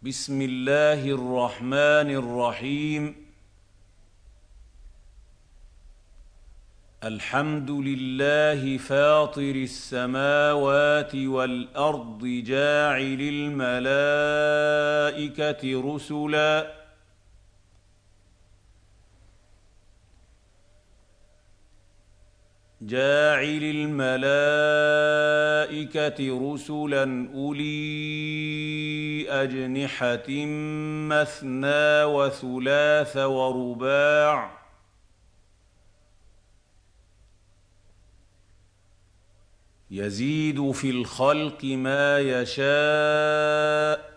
بسم الله الرحمن الرحيم. الحمد لله فاطر السماوات والأرض جاعل الملائكة رسلا أولي أجنحة مثنى وثلاث ورباع يزيد في الخلق ما يشاء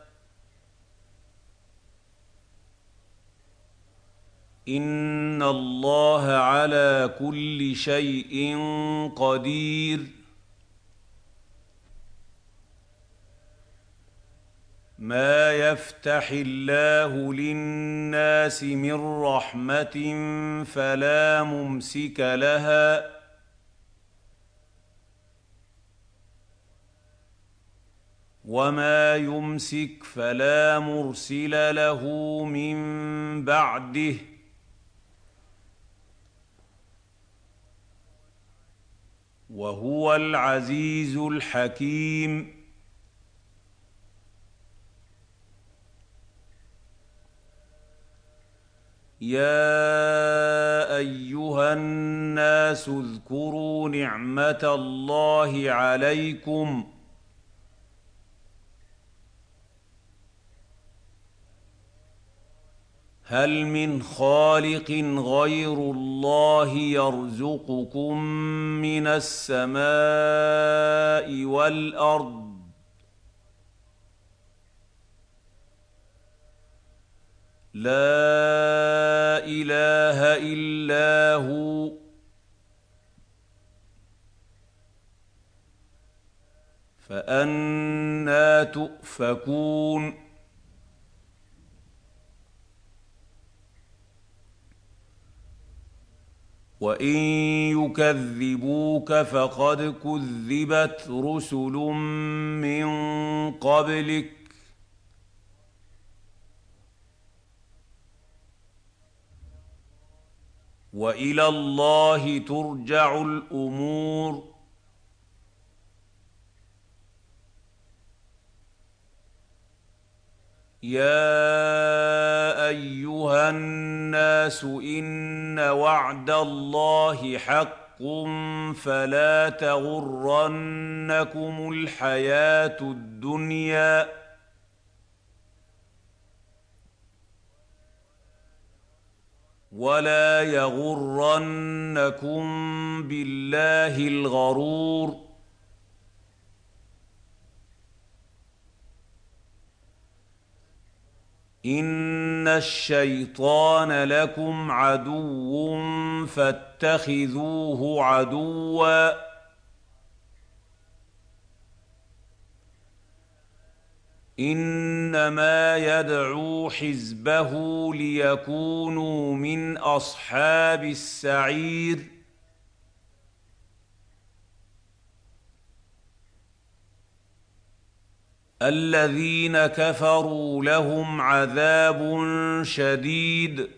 إن الله على كل شيء قدير. ما يفتح الله للناس من رحمة فلا ممسك لها وما يمسك فلا مرسل له من بعده وهو العزيز الحكيم. يا أيها الناس اذكروا نعمة الله عليكم هل من خالق غير الله يرزقكم من السماء والأرض لا إله إلا هو فأنى تؤفكون. وإن يكذبوك فقد كذبت رسل من قبلك وإلى الله ترجع الأمور. يا أيها الناس إن وعد الله حق فلا تغرنكم الحياة الدنيا ولا يغرنكم بالله الغرور. إن الشيطان لكم عدو فاتخذوه عدوا إنما يدعو حزبه ليكونوا من أصحاب السعير. الذين كفروا لهم عذاب شديد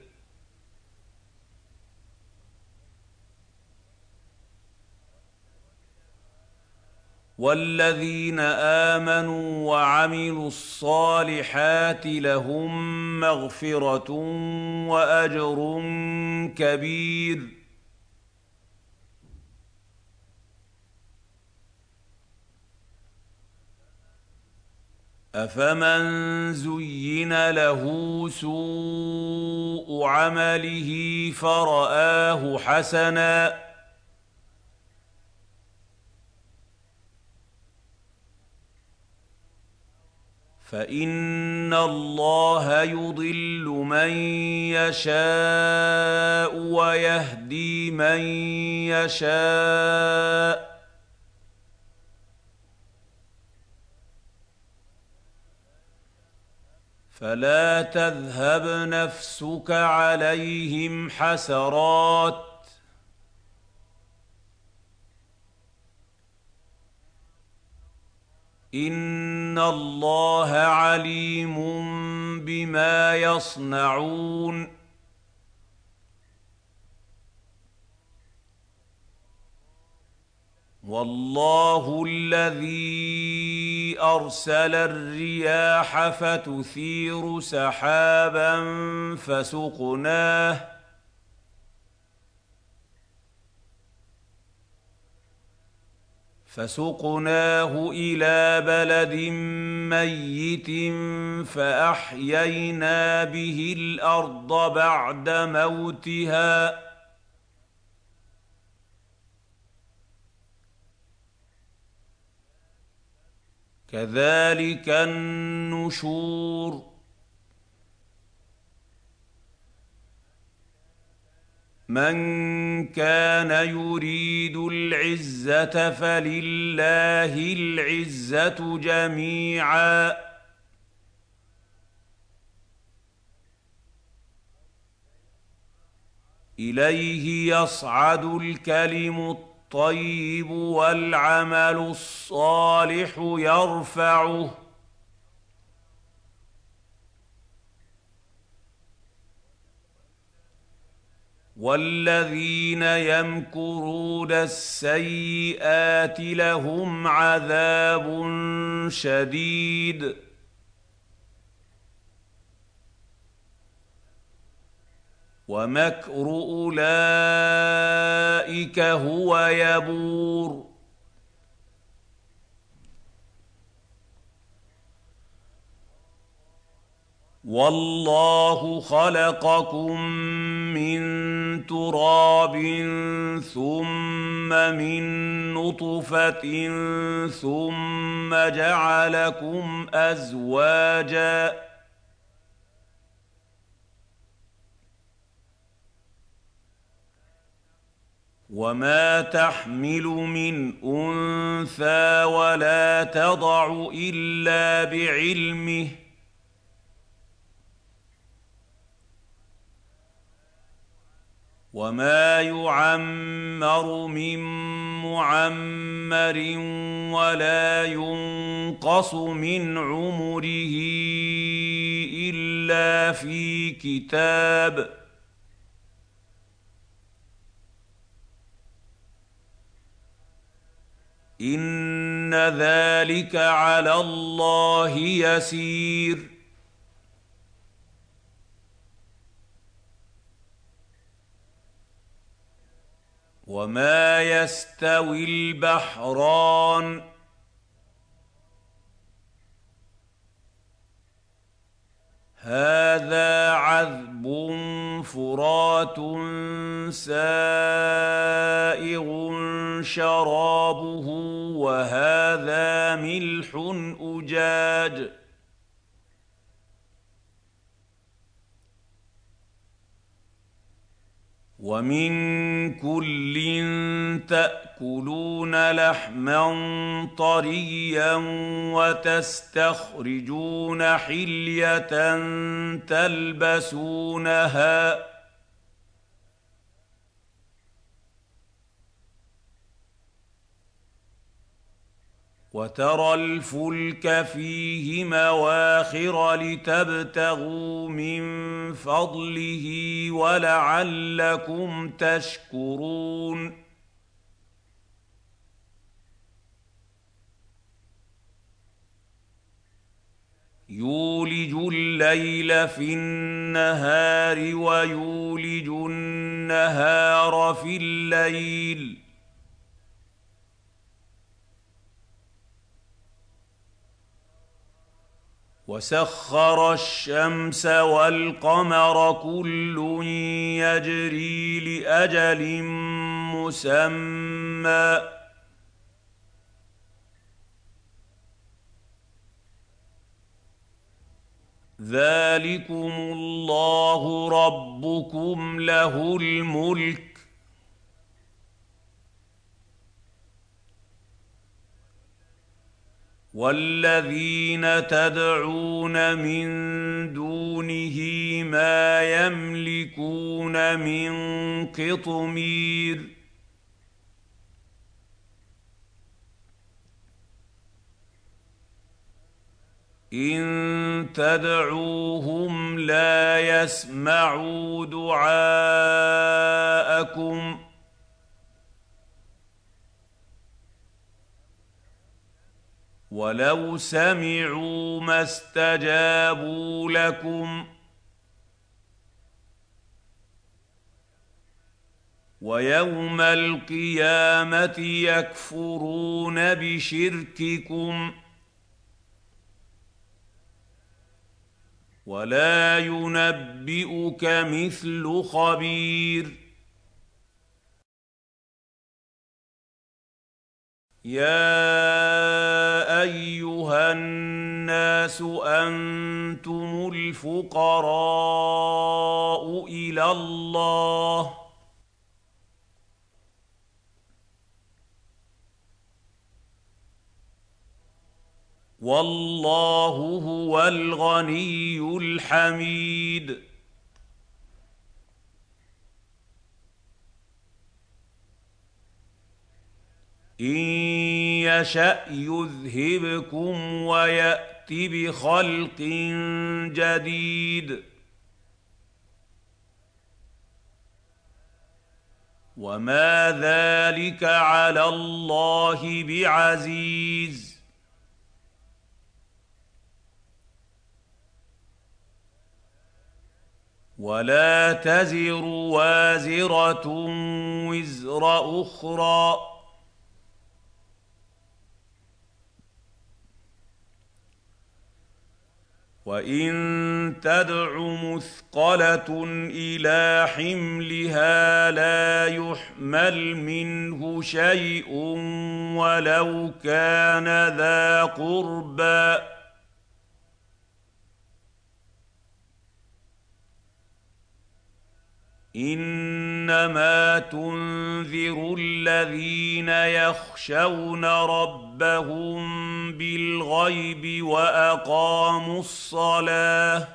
والذين آمنوا وعملوا الصالحات لهم مغفرة وأجر كبير. أفمن زين له سوء عمله فرآه حسنا فإن الله يضل من يشاء ويهدي من يشاء فلا تذهب نفسك عليهم حسرات إن الله عليم بما يصنعون والله الذي أرسل الرياح فتثير سحابا فسقناه إلى بلد ميت فأحيينا به الأرض بعد موتها كذلك النشور من كان يريد العزة فلله العزة جميعا إليه يصعد الكلم الطيب والعمل الصالح يرفعه والذين يمكرون السيئات لهم عذاب شديد ومكر أولئك هو يبور والله خلقكم من تراب ثم من نطفة ثم جعلكم أزواجا وما تحمل من أنثى ولا تضع إلا بعلمه وما يعمر من معمر ولا ينقص من عمره إلا في كتاب إن ذلك على الله يسير وما يستوي البحران هذا عذب فرات سائغ شرابه وهذا ملح أجاج ومن كل تأكلون لحما طريا وتستخرجون حلية تلبسونها وترى الفلك فيه مواخر لتبتغوا من فضله ولعلكم تشكرون يولج الليل في النهار ويولج النهار في الليل وسخر الشمس والقمر كل يجري لأجل مسمى ذلكم الله ربكم له الملك والذين تدعون من دونه ما يملكون من قطمير إن تدعوهم لا يسمعوا دعاءكم ولو سمعوا ما استجابوا لكم ويوم القيامة يكفرون بشرككم ولا ينبئك مثل خبير يا أيها الناس أنتم الفقراء إلى الله والله هو الغني الحميد إن يشأ يذهبكم ويأت بخلق جديد وما ذلك على الله بعزيز ولا تزر وازرة وزر أخرى وإن تدع مثقلة إلى حملها لا يحمل منه شيء ولو كان ذا قربى إنما تنذر الذين يخشون ربهم بالغيب وأقاموا الصلاة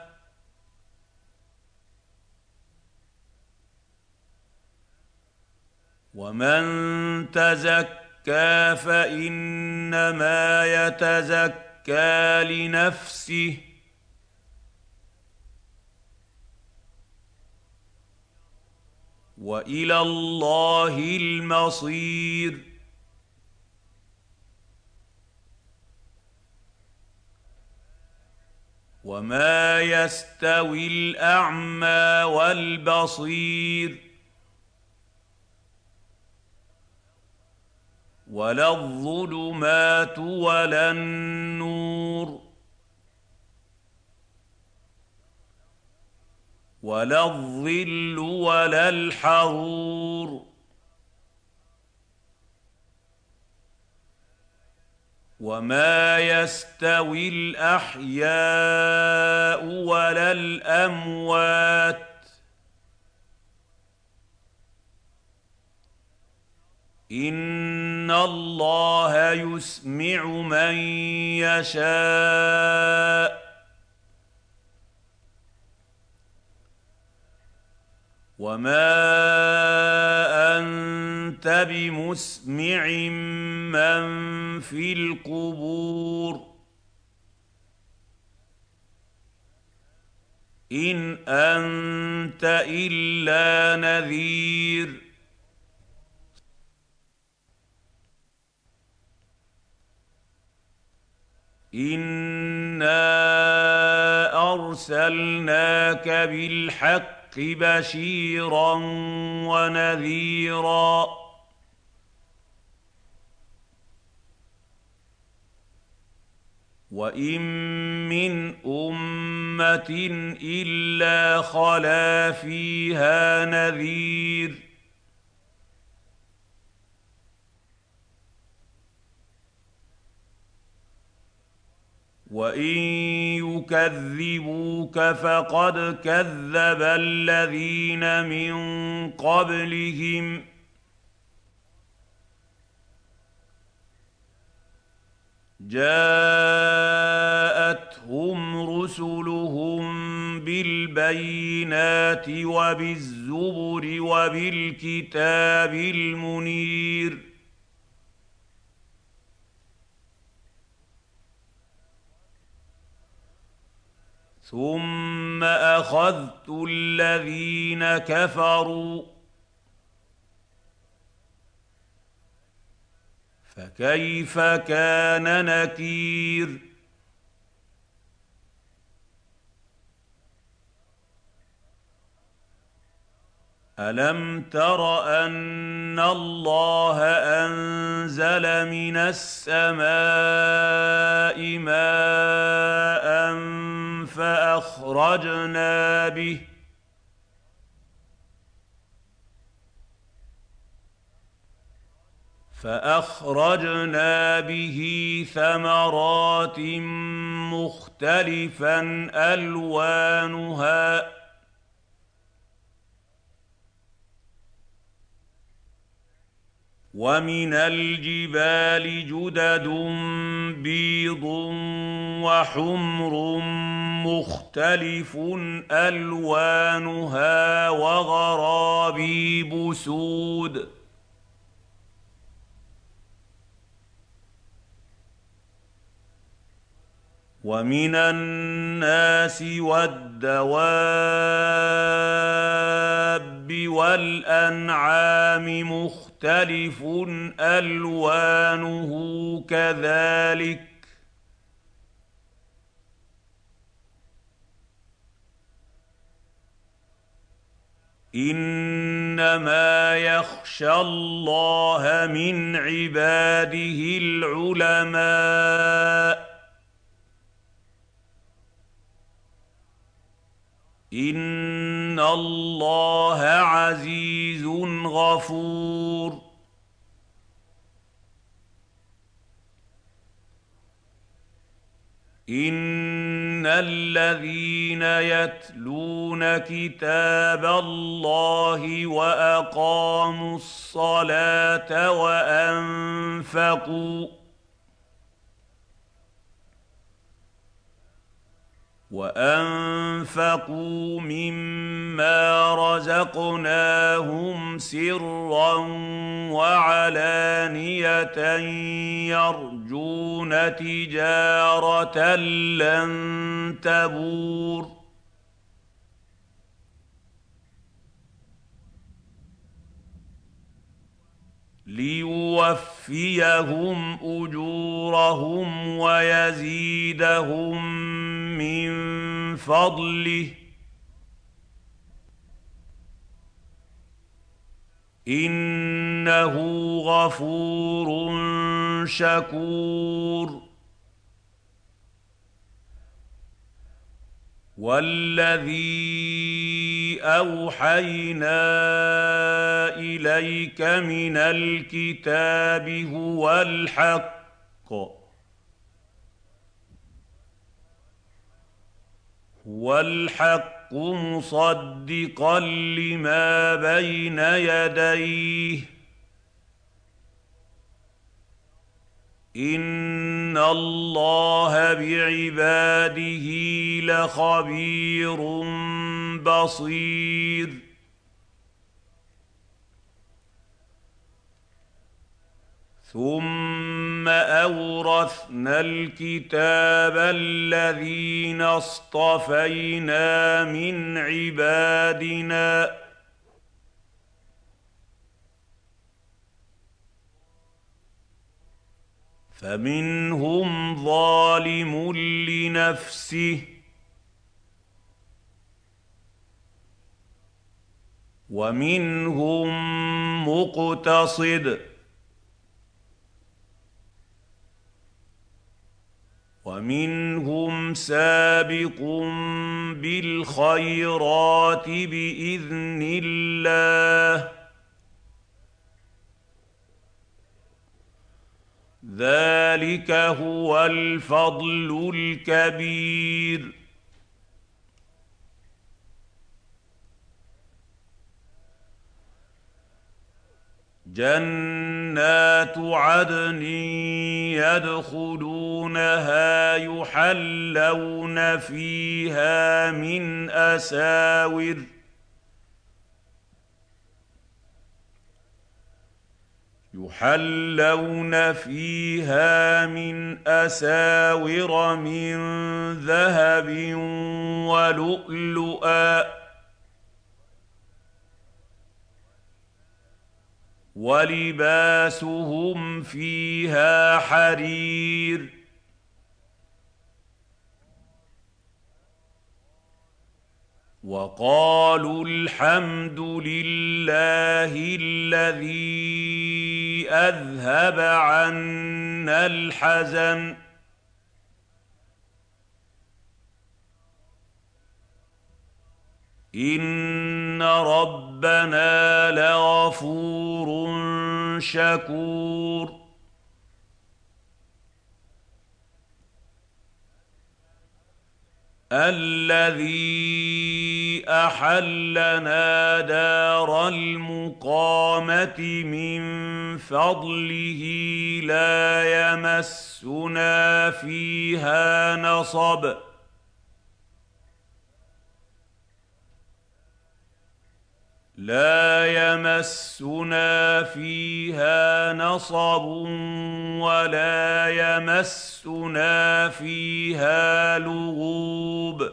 ومن تزكى فإنما يتزكى لنفسه وإلى الله المصير وما يستوي الأعمى والبصير ولا الظلمات ولا النور ولا الظل ولا الحرور وما يستوي الأحياء ولا الأموات إن الله يسمع من يشاء وما أنت بمسمع من في القبور إن أنت إلا نذير إنا أرسلناك بالحق بشيرا ونذيرا وإن من أمة إلا خلا فيها نذير وإن يكذبوك فقد كذب الذين من قبلهم جاءتهم رسلهم بالبينات وبالزبر وبالكتاب المنير ثم اخذت الذين كفروا فكيف كان نكير الم تر ان الله انزل من السماء ماء فاخرجنا به ثمرات مختلفا الوانها ومن الجبال جدد بيض وحمر مختلف الوانها وغرابيب سود ومن الناس والدواب والانعام مختلف الوانه كذلك انما يخشى الله من عباده العلماء ان الله عزيز غفور ان الذين يتلون كتاب الله واقاموا الصلاه وانفقوا مما رزقناهم سرا وعلانيه يرجون تجاره لن تبور ليوفيهم اجورهم ويزيدهم من فضله انه غفور شكور والذي اوحينا اليك من الكتاب هو الحق مصدقا لما بين يديه ان الله بعباده لخبير بصير ثم اورثنا الكتاب الذين اصطفينا من عبادنا فمنهم ظالم لنفسه ومنهم مقتصد ومنهم سابق بالخيرات باذن الله ذلك هو الفضل الكبير جنات عدن يدخلونها يحلون فيها من يحلون فيها من أساور من ذهب ولؤلؤا ولباسهم فيها حرير وقالوا الحمد لله الذي أذهب عنا الحزن إن ربنا لغفور شكور الذي أحلنا دار المقامة من فضله لا يمسنا فيها نصب ولا يمسنا فيها لغوب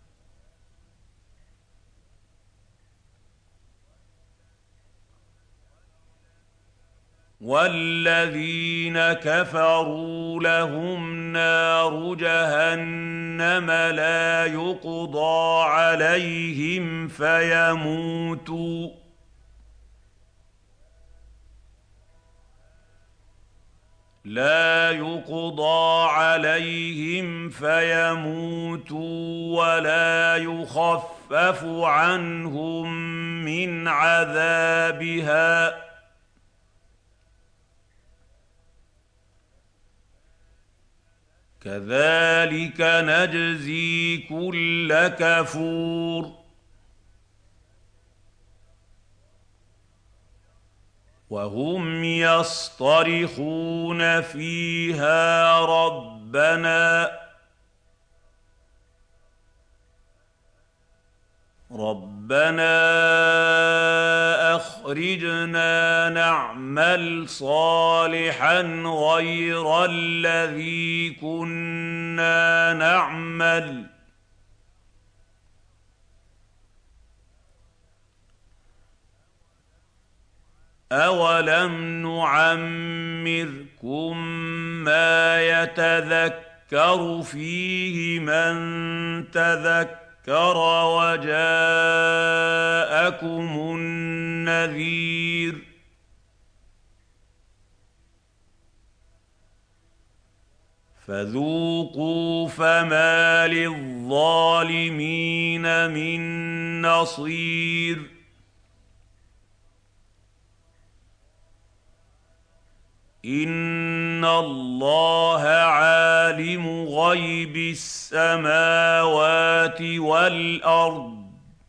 والذين كفروا لهم نار جهنم لا يقضى عليهم فيموتوا ولا يخفف عنهم من عذابها كذلك نجزي كل كفور وهم يصطرخون فيها ربنا أخرجنا نعمل صالحا غير الذي كنا نعمل أولم نعمركم ما يتذكر فيه من تذكر وجاءكم النذير فذوقوا فما للظالمين من نصير إن الله عالم غيب السماوات والأرض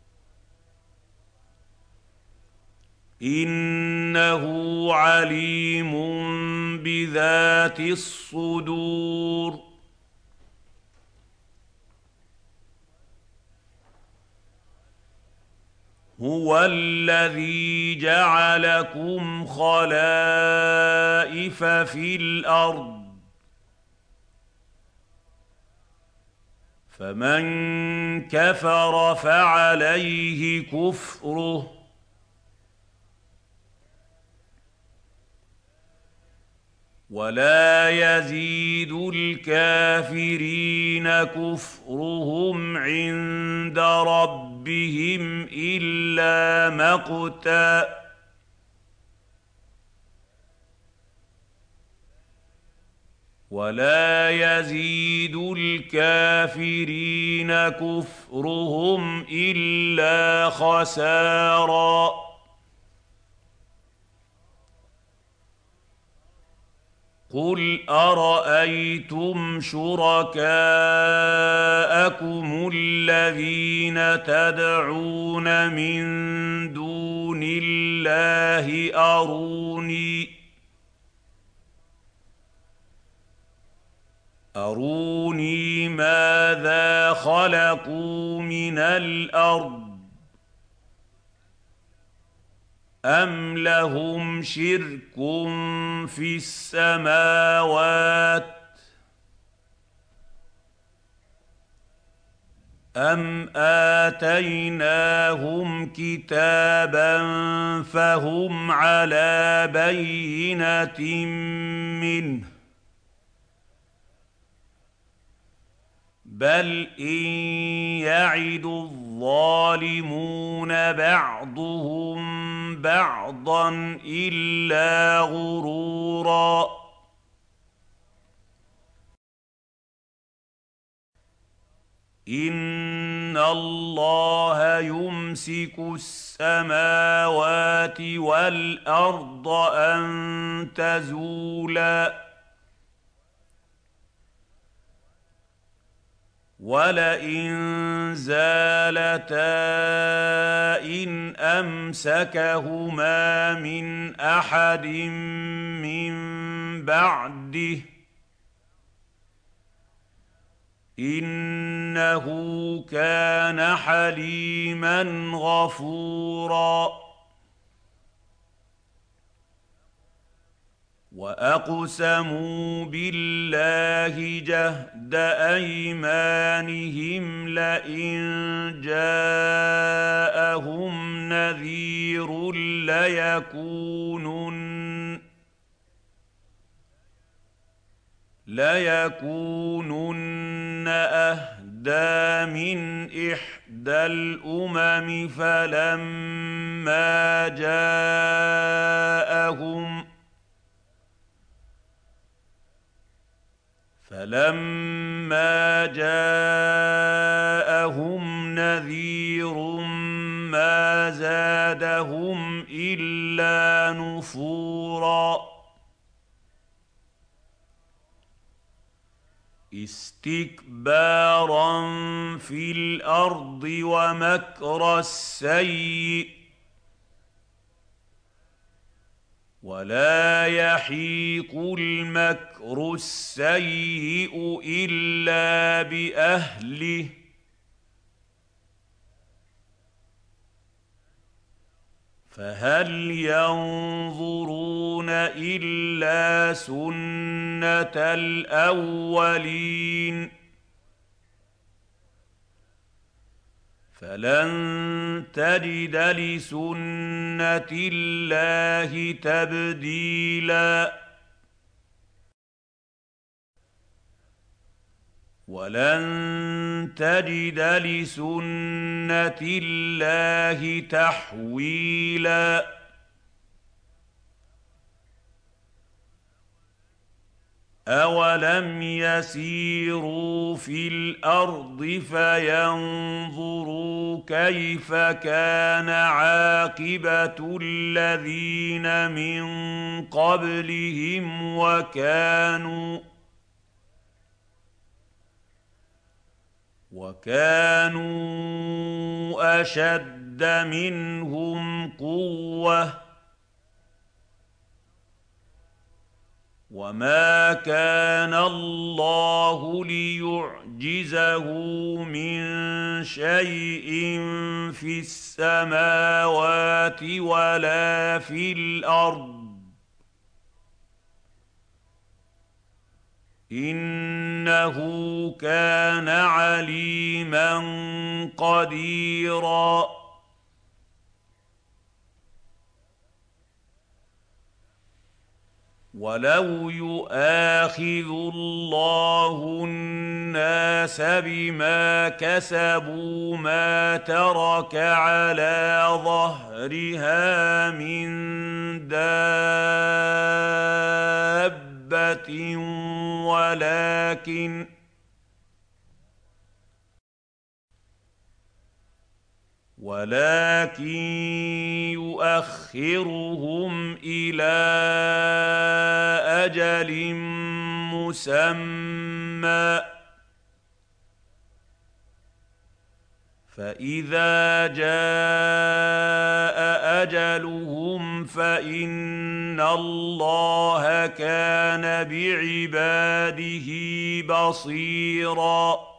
إنه عليم بذات الصدور هو الذي جعلكم خلائف في الأرض فمن كفر فعليه كفره ولا يزيد الكافرين كفرهم عند ربهم إلا مقتا ولا يزيد الكافرين كفرهم إلا خسارا قل أرأيتم شركاءكم الذين تدعون من دون الله أروني ماذا خلقوا من الأرض أَمْ لَهُمْ شِرْكٌ فِي السَّمَاوَاتِ أَمْ آتَيْنَاهُمْ كِتَابًا فَهُمْ عَلَىٰ بَيِّنَةٍ مِّنْهُ ۚ بَلْ إِن يَعِدُ الظَّالِمُونَ بَعْضُهُم بَعْضًا إِلَّا غُرُورًا إِنَّ اللَّهَ يُمْسِكُ السَّمَاوَاتِ وَالْأَرْضَ أَن تَزُولَا وَلَئِن زَالَتَا إِنْ أَمْسَكَهُمَا مِنْ أَحَدٍ مِّن بَعْدِهِ ۚ إِنَّهُ كَانَ حَلِيمًا غَفُورًا وَأَقْسَمُوا بِاللَّهِ جَهْدَ أَيْمَانِهِمْ لَئِن جَاءَهُمْ نَذِيرٌ لَيَكُونُنَّ أَهْدَىٰ مِنْ إِحْدَى الْأُمَمِ فَلَمَّا جَاءَهُمْ نَذِيرٌ مَّا زَادَهُمْ إِلَّا نُفُورًا اسْتِكْبَارًا فِي الْأَرْضِ وَمَكْرَ السَّيِّئِ ۚ وَلَا يَحِيقُ الْمَكْرُ السَّيِّئُ إِلَّا بِأَهْلِهِ ۚ فَهَلْ يَنظُرُونَ إِلَّا سُنَّتَ الْأَوَّلِينَ فَلَن تَجِدَ لِسُنَّةِ اللَّهِ تَبْدِيلًا وَلَن تَجِدَ لِسُنَّةِ اللَّهِ تَحْوِيلًا أَوَلَمْ يَسِيرُوا فِي الْأَرْضِ فَيَنظُرُوا كَيْفَ كَانَ عَاقِبَةُ الَّذِينَ مِن قَبْلِهِمْ وَكَانُوا أَشَدَّ مِنْهُمْ قُوَّةً ۚ وَمَا كَانَ اللَّهُ لِيُعْجِزَهُ مِن شَيْءٍ فِي السَّمَاوَاتِ وَلَا فِي الْأَرْضِ ۚ إِنَّهُ كَانَ عَلِيمًا قَدِيرًا وَلَوْ يُؤَاخِذُ اللَّهُ النَّاسَ بِمَا كَسَبُوا مَا تَرَكَ عَلَىٰ ظَهْرِهَا مِن دَابَّةٍ وَلَٰكِن يُؤَخِّرُهُمْ إِلَىٰ أَجَلٍ مُّسَمًّى ۖ فَإِذَا جَاءَ أَجَلُهُمْ فَإِنَّ اللَّهَ كَانَ بِعِبَادِهِ بَصِيرًا